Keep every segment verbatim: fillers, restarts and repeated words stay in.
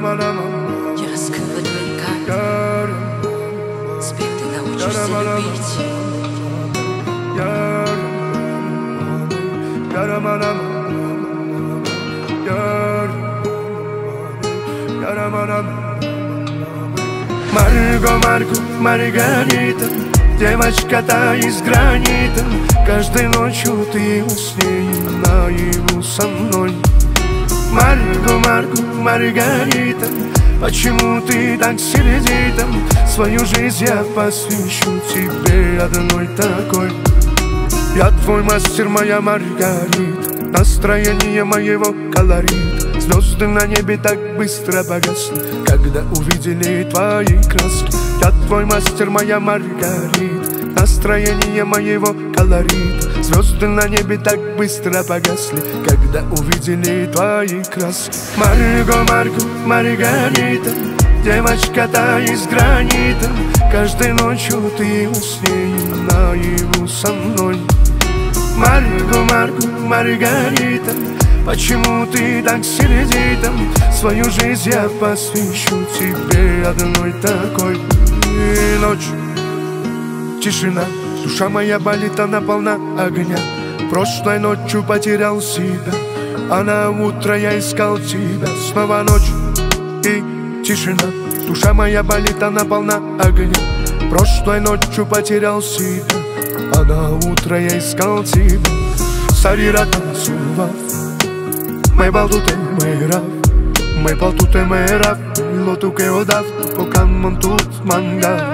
Я раскрыла твои карты. Теперь ты научишься любить. Марго, Марго, Маргарита, девочка-то из гранита. Каждой ночью ты усни наяву со мной. Марго, Марго, Маргарита, почему ты так сердита? Свою жизнь я посвящу тебе одной такой. Я твой мастер, моя Маргарита, настроение моего колорита. Звезды на небе так быстро погасли, когда увидели твои краски. Я твой мастер, моя Маргарита, настроение моего колорита. Звезды на небе так быстро погасли, когда увидели твои краски. Марго, Марго, Маргарита, девочка-то из гранита. Каждой ночью ты усни наяву со мной. Марго, Марго, Маргарита, почему ты так сердита? Свою жизнь я посвящу тебе одной такой. И ночь, тишина, душа моя болит, она полна огня. Прошлой ночью потерял себя, а на утро я искал тебя. Снова ночь и тишина, душа моя болит, она полна огня. Прошлой ночью потерял себя, а на утро я искал тебя. Сарира танцува, май балтуте май рав, май балтуте май рав, лоту ке одав, покан мантут манга.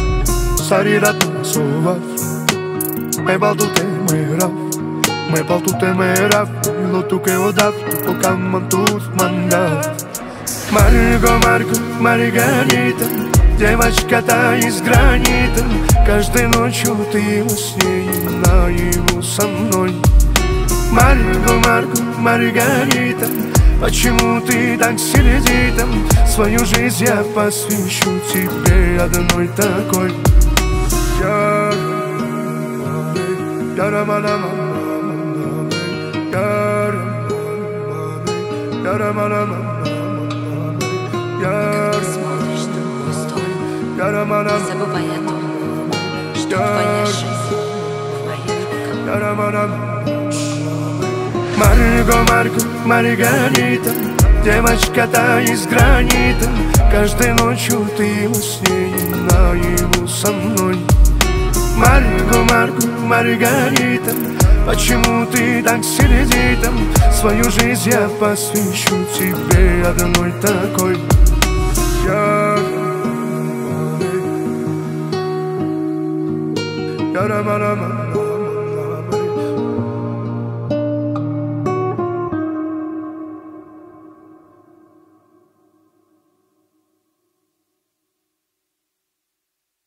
Сарира танцува, май балтуте май рав, май балтуте май рав, лоту ке одав, покан мантут манга. Марго, Марго, Маргарита, девочка-то из гранита. Каждой ночью ты усни наяву со мной. Марго, Марго, Маргарита, почему ты так сердита? Свою жизнь я посвящу тебе одной такой. Ты смотришь в другую сторону, не забывай о том, что твоя жизнь в моих руках. Марго, Марго, Маргарита, девочка-то из гранита. Каждой ночью ты усни наяву со мной. Марго, Марго, Маргарита, почему ты так сердита? Свою жизнь я посвящу тебе одной такой. Я